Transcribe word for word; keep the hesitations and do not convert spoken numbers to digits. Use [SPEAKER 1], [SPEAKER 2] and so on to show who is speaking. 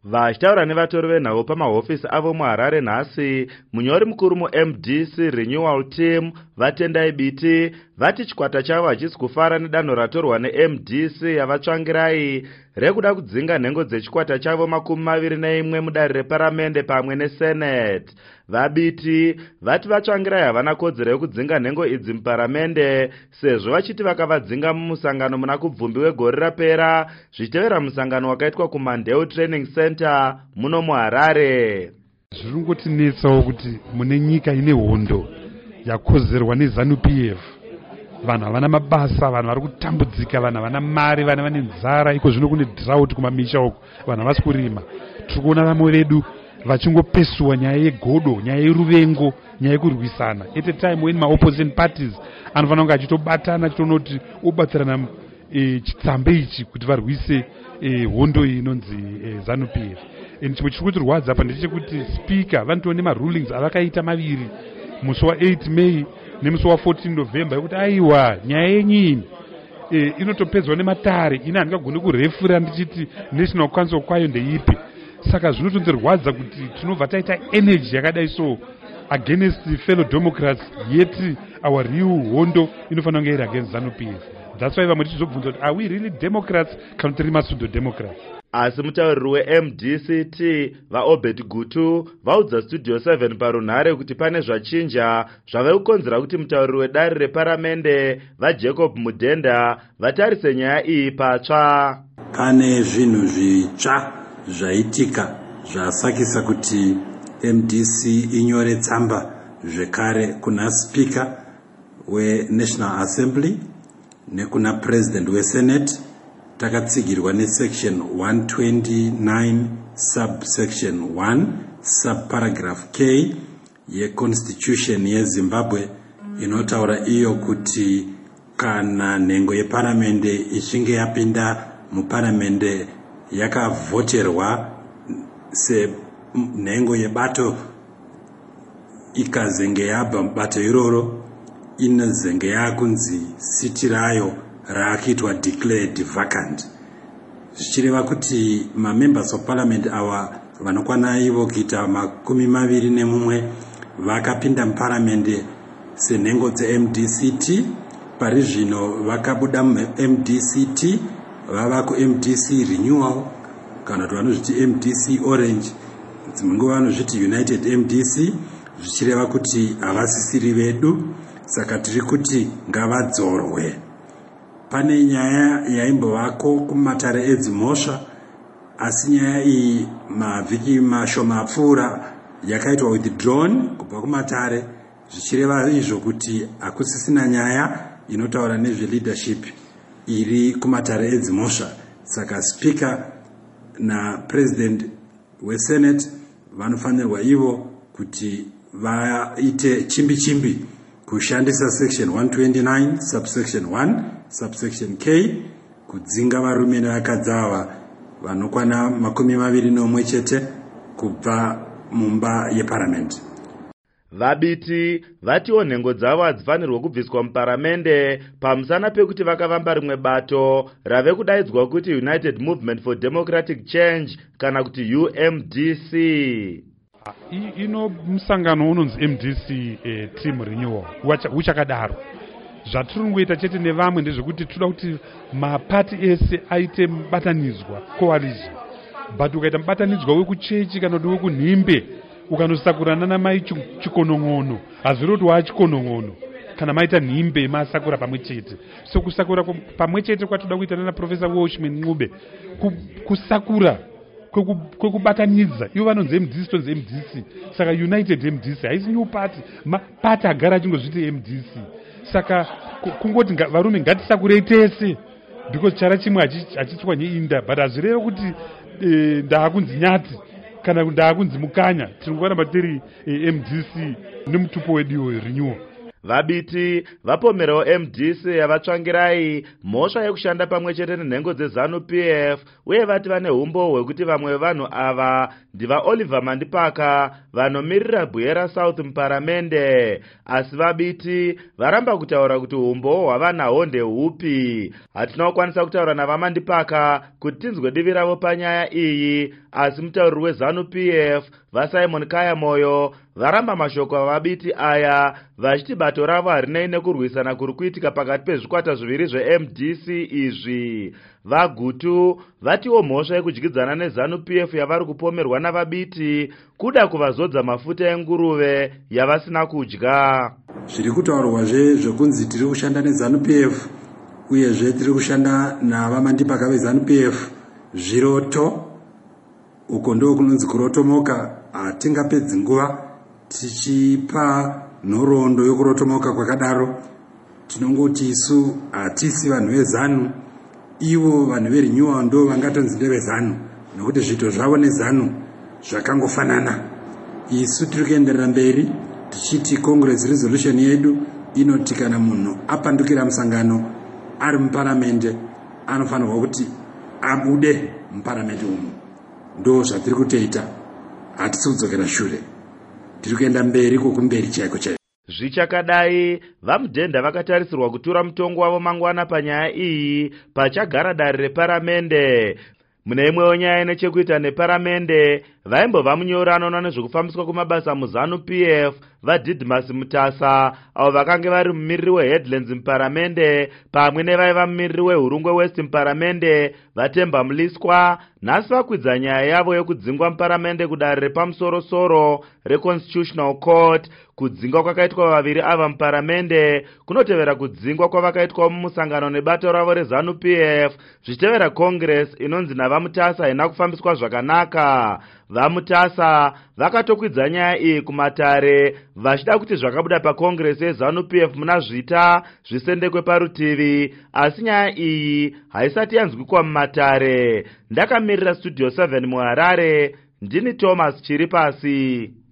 [SPEAKER 1] Vachitaura nevatori venhau pamahofisi avo muHarare nhasi, munyori mukuru muM D C Renewal Team Vatendai Biti vati chikwata chavo hachisi kufara nedanho ratorwa neM D C yavatsvangirai rekuda kudzinga nhengo dzechikwata chavo makumi maviri neimwe mudare reparamende pamwe neSenate. Vabiti vati vatsvangirai havana kodzero yekudzinga nhengo idzi muparamende sezvo vachiti vakavadzinga mumusangano muna kubvumbi wegore rapera zvichitevera musangano wakaitwa kuMandeu Training Center muno muHarare.
[SPEAKER 2] Zviri kungotinetsawo kuti mune nyika ine hondo yakozerwa neZANU P F vanhu havana mabasa, vanhu vari kutambudzika, vanhu havana mari, vanhu vane nzara, iko zvino kune drought kumamisha uko, vanhu havasi kurima. Tiri kuona vamwe vedu vachingopesuwa nyaya yegodo, nyaya yeruvengo, nyaya yekurwisana. At a time when my opposition parties anofanira kunge achitobatana achitonoti obatsirana e, chitsambe ichi kuti varwise e, hondo iyi inonzi e, ZANU P F. And chimwe chiri kutirwadza apa ndechekuti speaker vanotone marulings avakaita maviri musi wa8 May nemusi wa14 November yekuti aiwa nyaya yenyini e, inotopedzwa nematare ina handingagoni kurefura ndichiti national council kwayo ndeipi. Saka zvinotonzirwadza kuti tinobva taita energy yakadai so against fellow democrats, yeti our real hondo inofanira kunge iri against ZANU P F. That's why vamwe tichizobvunza kuti are we really democrats kana kuti tiri masudo democrats?
[SPEAKER 1] Asi mutauriri weM D C T vaObert Gutu vaudza Studio seven parunhare kuti pane zvachinja zvave kukonzera kuti mutauriri wedare reparamende vaJacob Mudenda vatarise nyaya iyi patsva.
[SPEAKER 3] Pane zvinhu zvitsva zvaitika zvasakisa kuti M D C inyore tsamba zvekare kuna speaker weNational Assembly nekuna president weSenate. Takatsigirwa nesection one twenty-nine subsection one subparagraph K yeconstitution yeZimbabwe inotaura iyo kuti kana nhengo yeparamende ichinge yapinda muparamende yakavhoterwa senhengo yebato ikazenge yabva mubato iroro inozenge yakunzi siti rayo raakitwa declared vacant. Zvichireva kuti mamembers of parliament awa vanokwana ivo kuita makumi maviri nemumwe vakapinda muparamende senhengo dzeM D C T. Pari zvino vakabuda muM D C T vava kuM D C Renewal kana kuti vanozviti M D C Orange, dzimwe nguva vanozviti United M D C, zvichireva kuti havasisiri vedu. Saka tiri kuti ngavadzorwe. Pane nyaya yaimbovako kumatare edzimhosva, asi nyaya iyi mavhiki mashoma apfuura yakaitwa withdrawn kubva kumatare, zvichireva izvo kuti hakusisina nyaya inotaura nezveleadership iri kumatare edzimhosva. Saka speaker na president weSenate vanofanirwa ivo kuti vaite chimbi chimbi kushandisa section one twenty-nine subsection one subsection K kudzinga varume nevakadzi ava vanokwana makumi maviri nomwe chete kubva mumba yeparliament.
[SPEAKER 1] Vabiti vatiwo nhengo dzavo hadzifanirwe kubviswa muparamende pamusana pekuti vakavamba rimwe bato rave kudaidzwa kuti United Movement for Democratic Change kana kuti U M D C.
[SPEAKER 2] Ino musangano unonzi M D C eh, Team Renewal uchakadaro. Zvatiri kungoita chete nevamwe ndezvekuti toda kuti mapati ese aite mubatanizwa, coalition. But ukaita mubatanidzwa wekuchechi kana kuti wekunhimbe ukanosakurana namai chikonongono hazviroti wachikonongono kana maita nhimbe masakura pamwe chete. So kusakura pamwe chete kwatoda kuita nana Professor Welshman Ncube kusakura kwekubatanidza ivo vanonzi M D C tonzi M D C. Saka United M D C haisi new party, party agara achingozviti M D C. Saka kungoti varume ngatisakurei tese because chara chimwe hachitswanye inda, but hazvireve kuti e, ndaakunzi nyati kana ndaakunzi mukanya. Tiri kuramba tiri e, M D C nemutupo wedu Renewal.
[SPEAKER 1] Vabiti vapomerawo M D C yavatsvangirai mhosva yekushanda pamwe chete nenhengo dzeZANU P F uye vati vane umbo hwekuti vamwe vevanhu ava ndiva Oliver Mandipaka vanomirira Bwera South muparamende. Asi vabiti varamba kutaura kuti umbo hwavanahwo ndehupi. Hatina kukwanisa kutaura navamandipaka kuti tinzwe divi ravo panyaya iyi, asi mutauriri wezanu P F vaSimon Kaya Moyo varamba mashoko avabiti aya vachiti bato ravo harinei nekurwisana kuri kuitika pakati pezvikwata zviviri zveM D C izvi. VaGutu vatiwo mhosva yekudyidzana nezanu P F yavari kupomerwa navabiti kuda kuvazodza mafuta enguruve yavasina kudya.
[SPEAKER 3] Zviri kutaurwazve zvekunzi tiri kushanda nezanu P F uyezve tiri kushanda navamandipaka vezanu P F zviroto. Uko ndo kunonzi kurotomoka. Hatingapedzi nguva tichipa nhoroondo yokurotomoka kwakadaro. Tinongoti isu hatisi vanhu vezanu, ivo vanhu veRenewal ndo vangatonzi ndevezanu, nokuti zvito zvavo nezanu zvakangofanana. Isu tiri kuenderera mberi tichiti Congress resolution yedu inoti kana munhu apandukira musangano ari muparamende anofanirwa kuti abude muparamende umu. Ndo zvatiri kutoita, hatisi kudzokera shure, tiri kuenda mberi kwokumberi chaiko chaiko.
[SPEAKER 1] Zvichakadai, vaMudhenda vakatarisirwa kutura mutongo wavo mangwana panyaya iyi pachagara dari reparamende. Mune imwewo nyaya nechekuita neparamende, vaimbova munyori anoona nezvekufambiswa kumabasa muzanu P F vaDidmus Mutasa, avo vakange vari mumiriri weHeadlands muparamende pamwe nevaiva mumiriri weHurungwe West muparamende vaTemba Muliswa, nhasi vakwidza nyaya yavo yokudzingwa muparamende kudare repamusoro-soro reConstitutional Court. Kudzingwa kwakaitwa vaviri ava muparamende kunotevera kudzingwa kwavakaitwa mumusangano nebato ravo rezanu P F zvichitevera Congress inonzi navaMutasa haina kufambiswa zvakanaka. VaMutasa vakatokwidza nyaya iyi kumatare vachida kuti zvakabuda paCongress yezanu P F muna zvita zvisendekwe parutivi, asi nyaya iyi haisati yanzwikwa mumatare. Ndakamirira Studio seven muHarare, ndini Thomas Chiripasi.